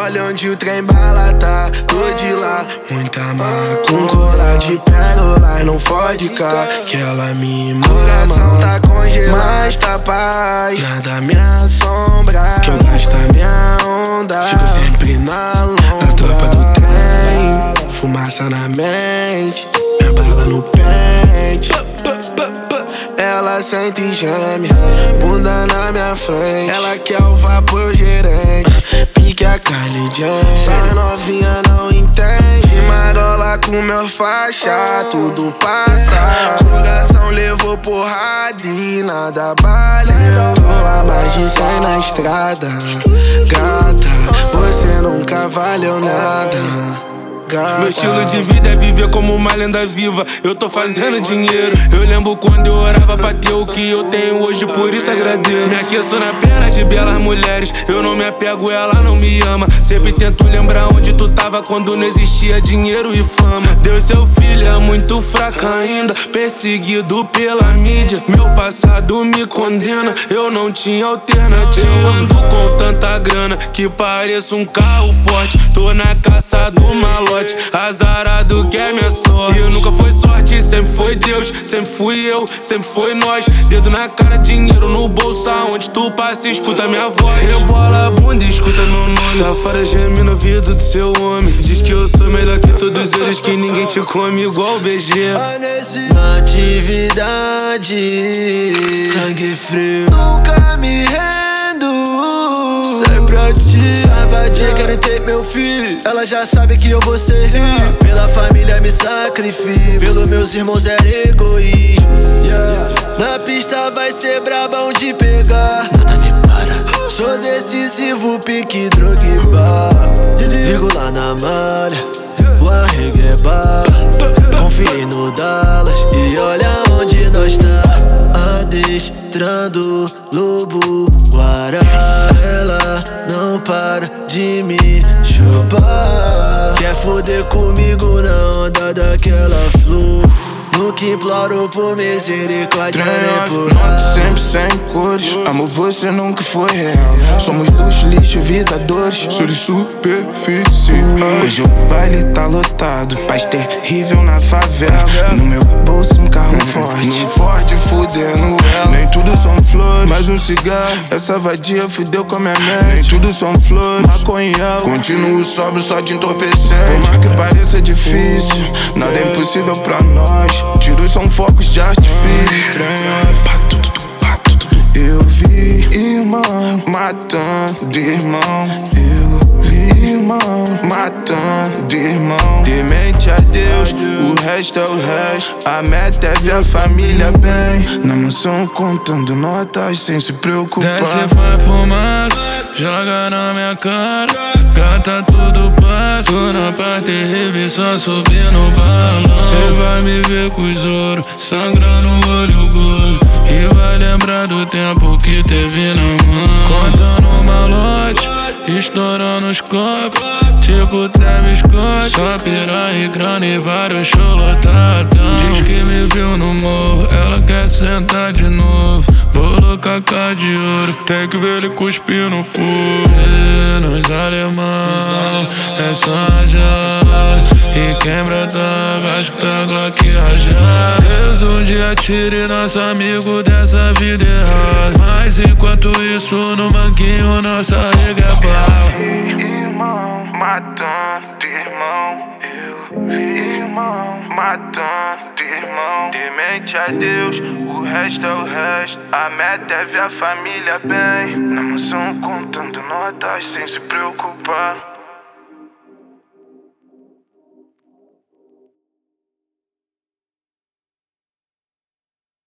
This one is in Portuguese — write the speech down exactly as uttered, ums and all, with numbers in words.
Olha onde o trem bala tá, tô de lá. Muita marra com colar de pérola, não fode cá, que ela me mama. Coração tá congelado, mas tá paz, nada me assombra, que eu gasto a minha onda. Fico sempre na lombra, a tropa do trem, fumaça na mente, minha bala no pente. Ela sente e geme, bunda na minha frente. Ela quer o vapor gerente, pique a Kylie Jenner. Essa novinha não entende, marola com meu faixa, tudo passa. Coração levou porrada e nada valeu. A mais de cem na estrada, gata, você nunca valeu nada. Gata. Meu estilo de vida é viver como uma lenda viva. Eu tô fazendo dinheiro. Eu lembro quando eu orava pra ter o que eu tenho hoje, por isso agradeço. Me aqueço na perna de belas mulheres. Eu não me apego, ela não me ama. Sempre tento lembrar onde tu tava quando não existia dinheiro e fama. Deus, seu filho é muito fraco ainda, perseguido pela mídia. Meu passado me condena, eu não tinha alternativa. Eu ando com tanta grana que pareço um carro forte. Tô na caça do malote, azarado que é minha sorte. E nunca foi sorte, sempre foi Deus, sempre fui eu, sempre foi nós. Dedo na cara, dinheiro no bolso, aonde tu passa, escuta minha voz. Rebola a bunda e escuta meu nome. Safada geme no ouvido do seu homem. Diz que eu sou melhor que todos eles, que ninguém te come igual o B G. Natividade, sangue frio, nunca me rendo. Sempre a ti, sabadia, quero ter meu filho. Ela já sabe que eu vou ser rico. Pela família me sacrifico, pelos meus irmãos era egoísmo. Na pista vai ser brabão de pegar, nada me para. Sou decisivo, pique, droga e bar. Ligo lá na malha, o arrego é bala. Confie no Dallas e olha onde nós tá. Adestrando lobo guará. Ela não para de me chupar. Quer foder comigo na onda daquela flor. Nunca imploro por misericórdia nem por nada, sempre sem cores. Amo você, nunca foi real. Somos luxo, lixo, vida, dores. Sobre superfície. Hoje o baile tá lotado, paz terrível na favela. No meu bolso um carro forte, no Ford fudendo ela. Nem tudo são flores, mais um cigarro. Essa vadia fudeu com a minha mente. Nem tudo são flores, maconha. Continuo sóbrio só de entorpecente. Por mais que pareça difícil, nada é impossível pra nós. Tiros são focos de artifício. Eu vi irmão matando irmão. Eu vi irmão matando irmão. Temente a Deus, o resto é o resto. A meta é ver a família bem. Na mansão contando notas sem se preocupar. Desce vai fumaça, joga na minha cara. Gata tudo passa, tô na parte terrível, só subir no balão. Cê vai me ver com os ouro, sangrando o olho gordo. E vai lembrar do tempo que teve na mão. Contando malote, estourando os copos, tipo Travis Scott. Só piranha e grana e vários show lotadão. Diz que me viu no morro, ela quer sentar de novo. Bolo cacá de ouro, tem que ver ele cuspir no fogo. E nos alemão, é só já. E quem brota, acho que tá Glock rajado. Deus um dia tire nosso amigo dessa vida errada. Mas enquanto isso no banquinho nossa rega é bala. Irmão matando irmão. Eu vi irmão matando irmão. Temente a Deus, o resto é o resto. A meta é ver a família bem. Na mansão contando notas sem se preocupar.